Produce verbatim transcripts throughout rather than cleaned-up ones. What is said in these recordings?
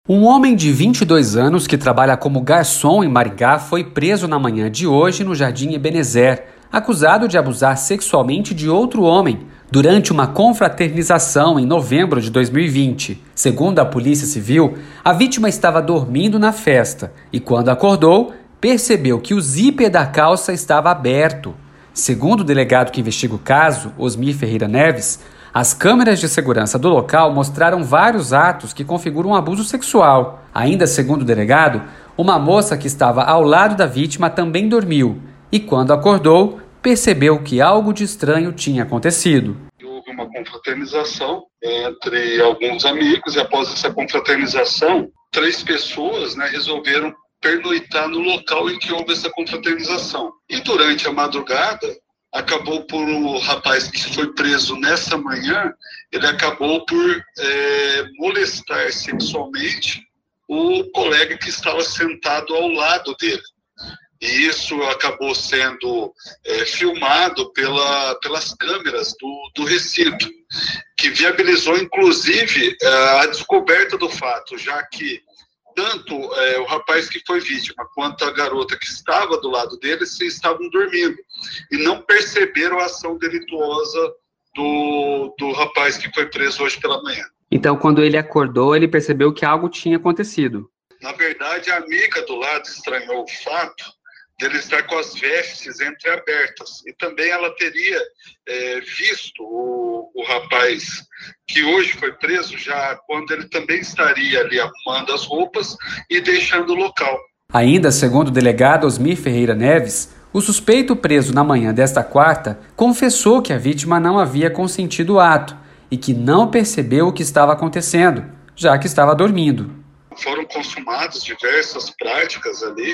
Um homem de vinte e dois anos que trabalha como garçom em Maringá foi preso na manhã de hoje no Jardim Ebenezer, acusado de abusar sexualmente de outro homem durante uma confraternização em novembro de dois mil e vinte. Segundo a Polícia Civil, a vítima estava dormindo na festa e, quando acordou, percebeu que o zíper da calça estava aberto. Segundo o delegado que investiga o caso, Osmir Ferreira Neves, as câmeras de segurança do local mostraram vários atos que configuram um abuso sexual. Ainda segundo o delegado, uma moça que estava ao lado da vítima também dormiu e, quando acordou, percebeu que algo de estranho tinha acontecido. Houve uma confraternização entre alguns amigos e, após essa confraternização, três pessoas né, resolveram pernoitar no local em que houve essa confraternização. E durante a madrugada, acabou por o rapaz que foi preso nessa manhã, ele acabou por é, molestar sexualmente o colega que estava sentado ao lado dele. E isso acabou sendo é, filmado pela, pelas câmeras do, do recinto, que viabilizou, inclusive, a descoberta do fato, já que tanto é, o rapaz que foi vítima quanto a garota que estava do lado dele se estavam dormindo e não perceberam a ação delituosa do, do rapaz que foi preso hoje pela manhã. Então, quando ele acordou, ele percebeu que algo tinha acontecido. Na verdade, a amiga do lado estranhou o fato dele estar com as vestes entreabertas. E também ela teria é, visto o, o rapaz que hoje foi preso, já quando ele também estaria ali arrumando as roupas e deixando o local. Ainda segundo o delegado Osmir Ferreira Neves, o suspeito preso na manhã desta quarta confessou que a vítima não havia consentido o ato e que não percebeu o que estava acontecendo, já que estava dormindo. Foram consumadas diversas práticas ali,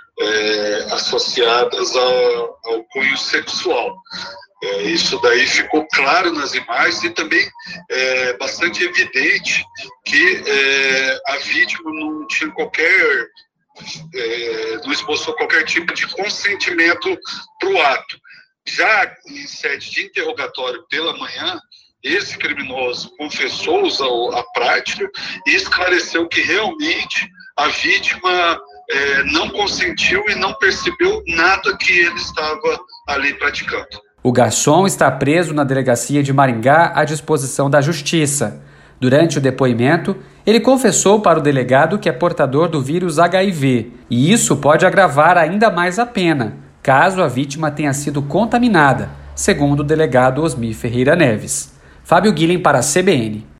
É, associadas ao, ao cunho sexual. É, isso daí ficou claro nas imagens e também é bastante evidente que é, a vítima não tinha qualquer, é, não esboçou qualquer tipo de consentimento para o ato. Já em sede de interrogatório pela manhã, esse criminoso confessou a prática e esclareceu que realmente a vítima É, não consentiu e não percebeu nada que ele estava ali praticando. O garçom está preso na delegacia de Maringá à disposição da Justiça. Durante o depoimento, ele confessou para o delegado que é portador do vírus H I V, e isso pode agravar ainda mais a pena, caso a vítima tenha sido contaminada, segundo o delegado Osmir Ferreira Neves. Fábio Guilhem para a C B N.